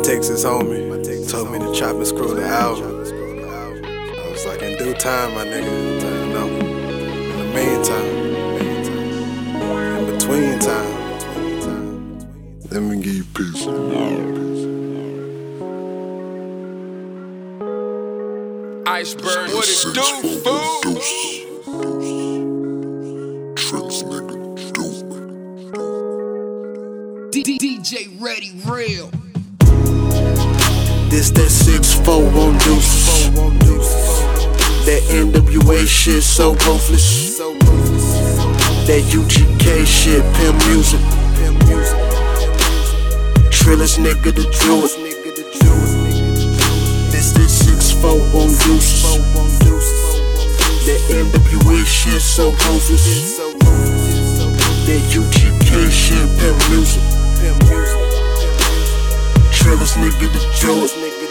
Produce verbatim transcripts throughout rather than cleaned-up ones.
Texas homie told me to chop and screw the album. I was like, in due time, my nigga. You know, in the meantime, in between time, let me give you peace. Iceberg, what it do, fool? Tricks, nigga, Duke. D J Ready Real. This that six four on deuces. That N W A shit so ruthless. That U G K shit, pimp music. Trillers, nigga, the Jews. This that six four on deuces. That N W A shit so ruthless. That U G K shit, pimp music. Trillers, nigga, the Jews.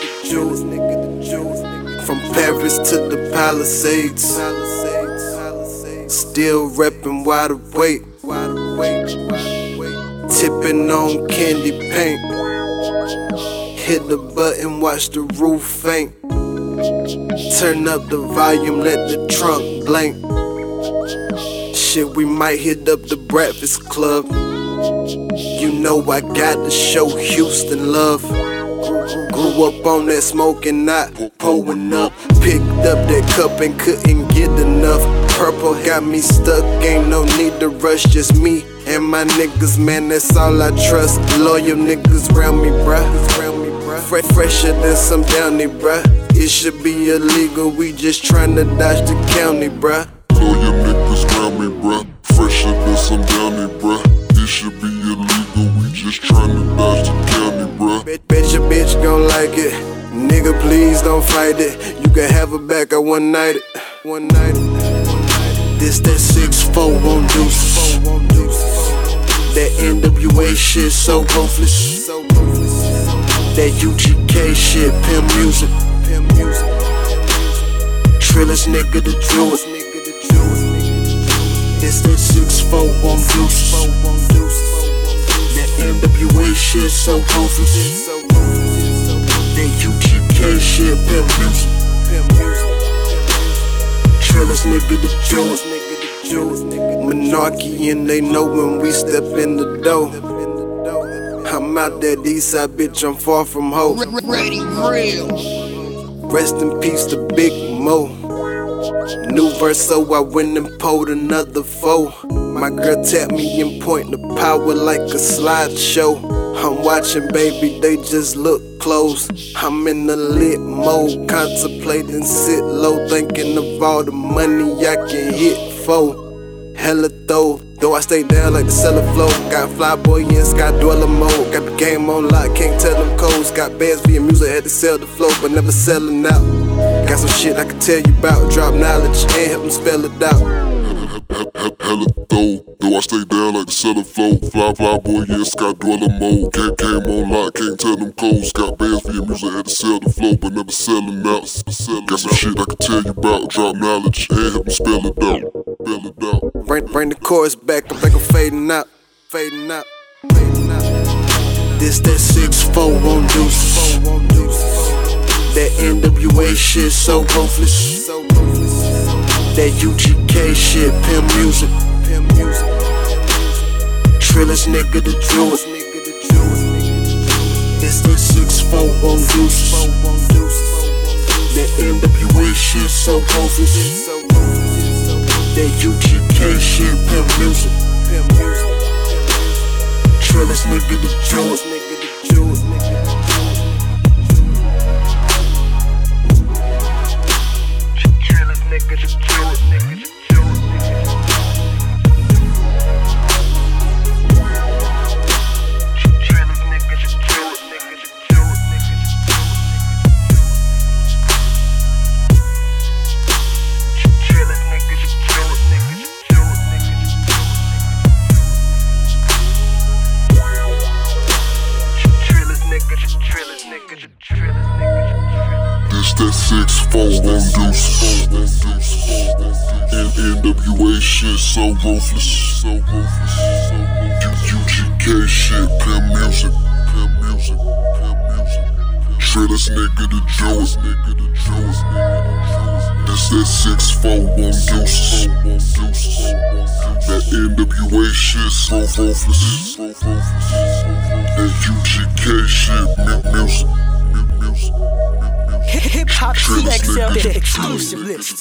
From Paris to the Palisades, still reppin' wide awake, tipping on candy paint. Hit the button, watch the roof faint. Turn up the volume, let the trunk blank. Shit, we might hit up the Breakfast Club. You know I gotta show Houston love. Grew up on that smoking, not pulling up. Picked up that cup and couldn't get enough. Purple got me stuck, ain't no need to rush. Just me and my niggas, man, that's all I trust. Loyal niggas round me, bruh. Fresh, fresher than some downy, bruh. It should be illegal, we just tryna dodge the county, bruh. Loyal niggas round me, bruh. Fresher than some downy, bruh. It should be illegal, we just tryna dodge the county, bruh. Bet, bet your bitch gon' like it. Nigga, please don't fight it. You can have her back, I one night it. One night it. This that six four on deuces. That N W A shit so ruthless. That U G K shit, pimp music. Trillers, nigga, the Jews. This that six four on deuces. That N W A shit so ruthless. That U G K shit, pimp music. Trillers, nigga, the Jews. Monarchy and they know when we step in the door. I'm out that east side, bitch, I'm far from hoe. Ready Real. Rest in peace to Big Mo. New verse, so I went and pulled another foe. My girl tapped me and point the power like a slideshow. I'm watching, baby, they just look close. I'm in the lit mode, contemplating, sit low, thinking of all the money I can hit for. Hella though, though I stay down like the cellar flow. Got Flyboy and Sky Dweller mode. Got the game on lock, can't tell them codes. Got bands via music, had to sell the flow, but never selling out. Got some shit I can tell you about. Drop knowledge and help them spell it out. Hella though, though I stay down like the cellar flow. Fly, fly boy, yeah, Sky Dweller mode. Can't came on lock, can't tell them codes. Got bands via music, had to sell the flow, but never selling out. Got some shit I can tell you about. Drop knowledge and help them spell it out. Spell it out. Bring, bring the chorus back, I'm like I'm fading out, fading out, fading out. This that six four on deuces. That N W A shit so ruthless. That U G K shit, pimp music. Trillers, nigga, the Jews. This that six four on deuces. That N W A shit so ruthless. That U G K shit, pimp music. Trillers, nigga, the Jews. Trillers, nigga, the Jews. This that six four on deuces. And N W A shit so ruthless. So ruthless. U G K shit, pimp music. Pimp music. Pimp music. Trillis nigga the Joes. This that six four one deuces. That N W A shit, so focus. That U G K shit, music. Hip hop T X L, the exclusive list.